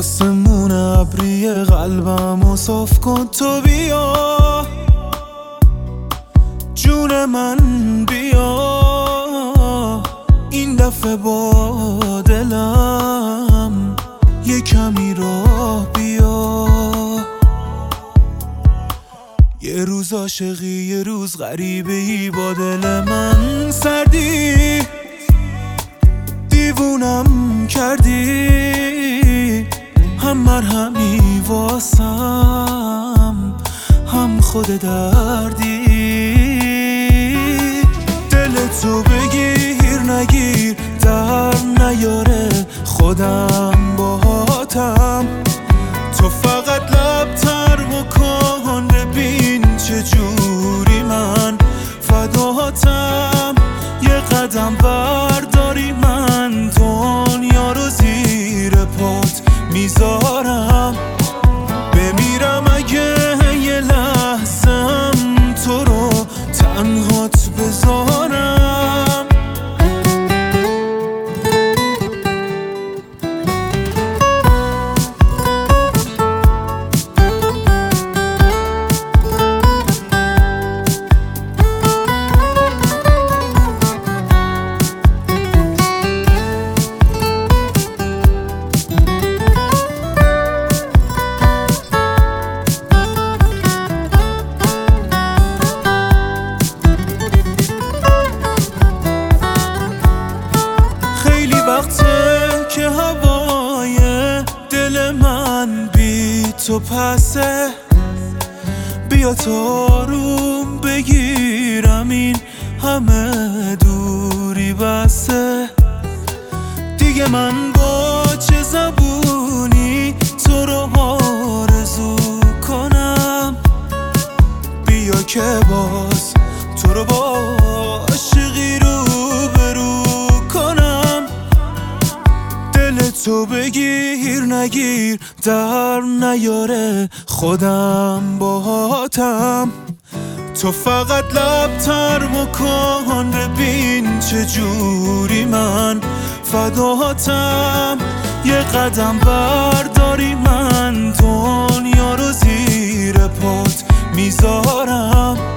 آسمون ابری قلبمو صاف کن تو بیا جون من بیا این دفعه با دلم یه کمی راه بیا یه روز عاشقی یه روز غریبه‌ای با دل من سردی دیوونم کردی هم مرهمی واسم هم خود دردی دل تو بگیر نگیر در نیاره خودم باهاتم تو فقط لب تر بکن ببین چجوری من فداتم یه قدم برداری من دنیا رو زیر پات میذارم بمیرم اگه یه لحظم تو رو تنهات بذارم وقته که هوای دل من بی تو پسه بیا تا روم بگیرم این همه دوری بسه دیگه من با چه زبونی تو رو آرزو کنم بیا که باز تو رو با عاشقی رو تو بگیر نگیر در نیاره خودم باهاتم تو فقط لب تر بکن ببین چجوری من فداتم یه قدم برداری من دنیا رو زیر پات میذارم